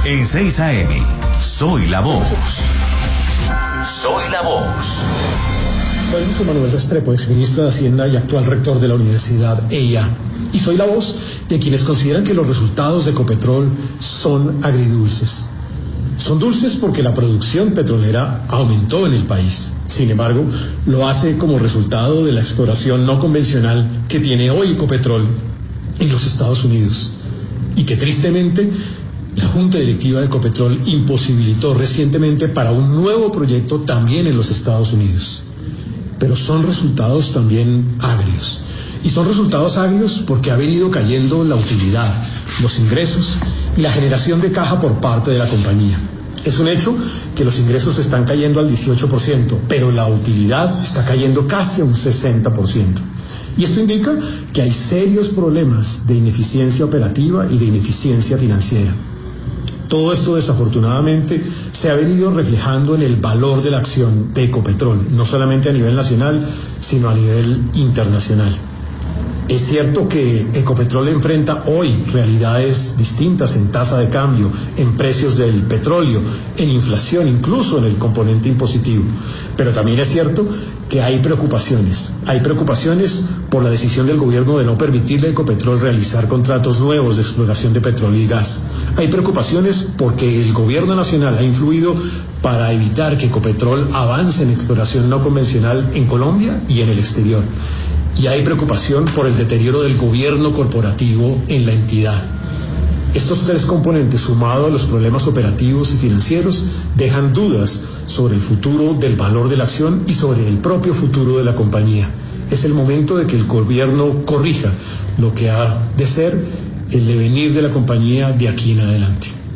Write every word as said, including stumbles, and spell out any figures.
En seis A M, Soy la Voz. Soy la Voz. Soy José Manuel Restrepo, exministro de Hacienda y actual rector de la Universidad E I A. Y soy la voz de quienes consideran que los resultados de Ecopetrol son agridulces. Son dulces porque la producción petrolera aumentó en el país. Sin embargo, lo hace como resultado de la exploración no convencional que tiene hoy Ecopetrol en los Estados Unidos. Y que tristemente la Junta Directiva de Ecopetrol imposibilitó recientemente para un nuevo proyecto también en los Estados Unidos. Pero son resultados también agrios. Y son resultados agrios porque ha venido cayendo la utilidad, los ingresos y la generación de caja por parte de la compañía. Es un hecho que los ingresos están cayendo al dieciocho por ciento, pero la utilidad está cayendo casi a un sesenta por ciento. Y esto indica que hay serios problemas de ineficiencia operativa y de ineficiencia financiera. Todo esto desafortunadamente se ha venido reflejando en el valor de la acción de Ecopetrol, no solamente a nivel nacional, sino a nivel internacional. Es cierto que Ecopetrol enfrenta hoy realidades distintas en tasa de cambio, en precios del petróleo, en inflación, incluso en el componente impositivo. Pero también es cierto que hay preocupaciones. Hay preocupaciones por la decisión del gobierno de no permitirle a Ecopetrol realizar contratos nuevos de exploración de petróleo y gas. Hay preocupaciones porque el gobierno nacional ha influido para evitar que Ecopetrol avance en exploración no convencional en Colombia y en el exterior. Y hay preocupación por el deterioro del gobierno corporativo en la entidad. Estos tres componentes, sumados a los problemas operativos y financieros, dejan dudas sobre el futuro del valor de la acción y sobre el propio futuro de la compañía. Es el momento de que el gobierno corrija lo que ha de ser el devenir de la compañía de aquí en adelante.